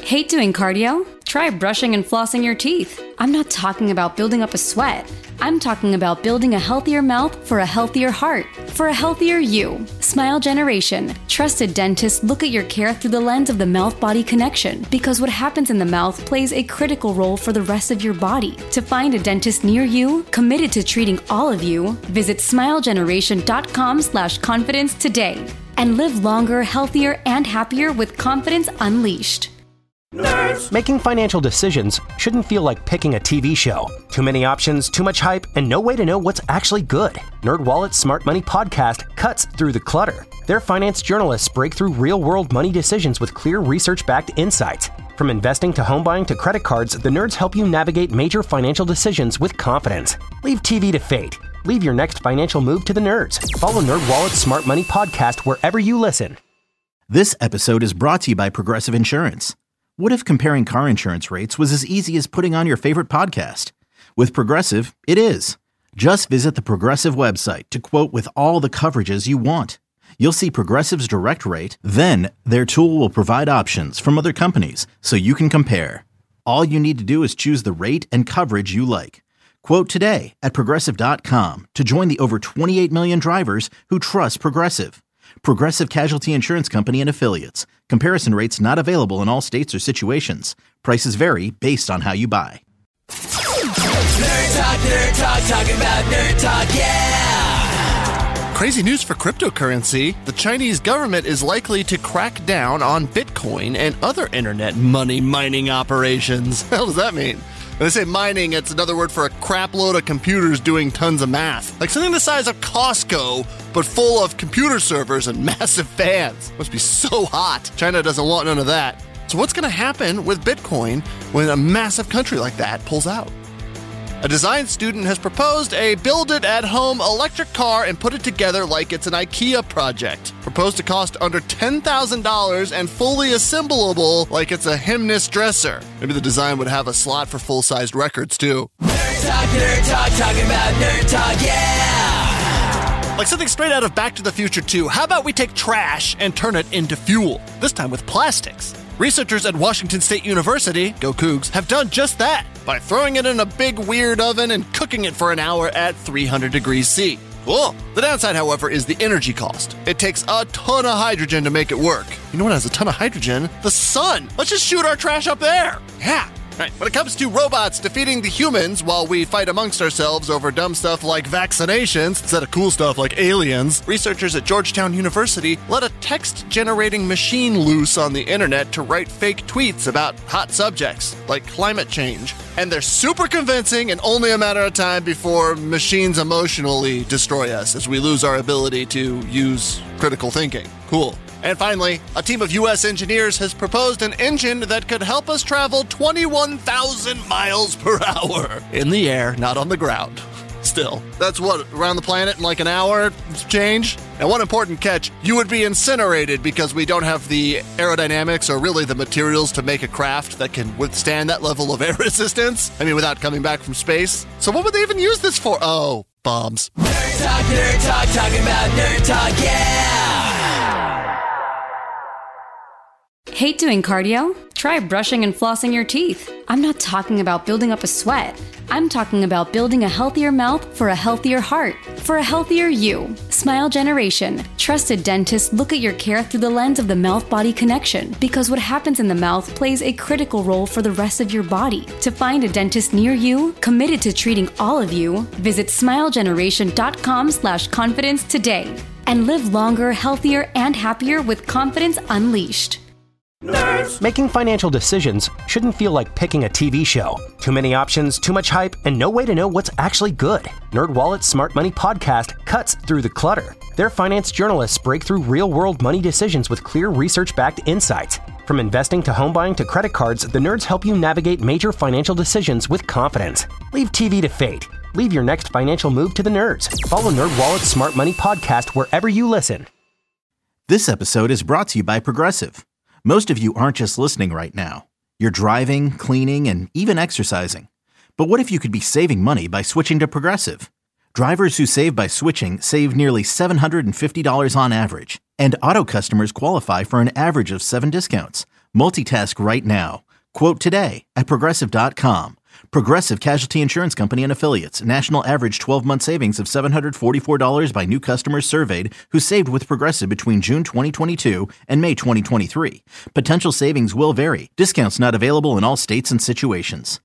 Hate doing cardio? Try brushing and flossing your teeth. I'm not talking about building up a sweat. I'm talking about building a healthier mouth for a healthier heart, for a healthier you. Smile Generation. Trusted dentists look at your care through the lens of the mouth-body connection, because what happens in the mouth plays a critical role for the rest of your body. To find a dentist near you, committed to treating all of you, visit smilegeneration.com/confidence today. And live longer, healthier, and happier with confidence unleashed. Nerds! Making financial decisions shouldn't feel like picking a TV show. Too many options, too much hype, and no way to know what's actually good. NerdWallet's Smart Money Podcast cuts through the clutter. Their finance journalists break through real-world money decisions with clear research-backed insights. From investing to home buying to credit cards, the nerds help you navigate major financial decisions with confidence. Leave TV to fate. Leave your next financial move to the nerds. Follow NerdWallet's Smart Money Podcast wherever you listen. This episode is brought to you by Progressive Insurance. What if comparing car insurance rates was as easy as putting on your favorite podcast? With Progressive, it is. Just visit the Progressive website to quote with all the coverages you want. You'll see Progressive's direct rate, then their tool will provide options from other companies so you can compare. All you need to do is choose the rate and coverage you like. Quote today at Progressive.com to join the over 28 million drivers who trust Progressive. Progressive Casualty Insurance Company and Affiliates. Comparison rates not available in all states or situations. Prices vary based on how you buy. Nerd Talk, talking about Nerd Talk, yeah! Crazy news for cryptocurrency. The Chinese government is likely to crack down on Bitcoin and other internet money mining operations. What the hell does that mean? When they say mining, it's another word for a crap load of computers doing tons of math. Like something the size of Costco, but full of computer servers and massive fans. Must be so hot. China doesn't want none of that. So what's going to happen with Bitcoin when a massive country like that pulls out? A design student has proposed a build-it-at-home electric car and put it together like it's an IKEA project. Proposed to cost under $10,000 and fully assemblable like it's a Hemnes dresser. Maybe the design would have a slot for full-sized records, too. Nerd Talk, talking about Nerd Talk, yeah! Like something straight out of Back to the Future 2, how about we take trash and turn it into fuel? This time with plastics. Researchers at Washington State University, go Cougs, have done just that by throwing it in a big weird oven and cooking it for an hour at 300 degrees C. Cool. The downside, however, is the energy cost. It takes a ton of hydrogen to make it work. You know what has a ton of hydrogen? The sun. Let's just shoot our trash up there. Yeah. Right. When it comes to robots defeating the humans while we fight amongst ourselves over dumb stuff like vaccinations instead of cool stuff like aliens, researchers at Georgetown University let a text-generating machine loose on the internet to write fake tweets about hot subjects like climate change. And they're super convincing and only a matter of time before machines emotionally destroy us as we lose our ability to use critical thinking. Cool. And finally, a team of U.S. engineers has proposed an engine that could help us travel 21,000 miles per hour in the air, not on the ground. Still, that's what, around the planet in like an hour change? And one important catch, you would be incinerated because we don't have the aerodynamics or really the materials to make a craft that can withstand that level of air resistance. I mean, without coming back from space. So what would they even use this for? Oh, bombs. Nerd Talk, talking about Nerd Talk, yeah! Hate doing cardio? Try brushing and flossing your teeth. I'm not talking about building up a sweat. I'm talking about building a healthier mouth for a healthier heart, for a healthier you. Smile Generation. Trusted dentists look at your care through the lens of the mouth-body connection, because what happens in the mouth plays a critical role for the rest of your body. To find a dentist near you, committed to treating all of you, visit smilegeneration.com/confidence today. And live longer, healthier, and happier with confidence unleashed. Nerds! Making financial decisions shouldn't feel like picking a TV show. Too many options, too much hype, and no way to know what's actually good. NerdWallet's Smart Money Podcast cuts through the clutter. Their finance journalists break through real-world money decisions with clear research-backed insights. From investing to home buying to credit cards, the nerds help you navigate major financial decisions with confidence. Leave TV to fate. Leave your next financial move to the nerds. Follow NerdWallet's Smart Money Podcast wherever you listen. This episode is brought to you by Progressive. Most of you aren't just listening right now. You're driving, cleaning, and even exercising. But what if you could be saving money by switching to Progressive? Drivers who save by switching save nearly $750 on average. And auto customers qualify for an average of 7 discounts. Multitask right now. Quote today at Progressive.com. Progressive Casualty Insurance Company and Affiliates. National average 12-month savings of $744 by new customers surveyed who saved with Progressive between June 2022 and May 2023. Potential savings will vary. Discounts not available in all states and situations.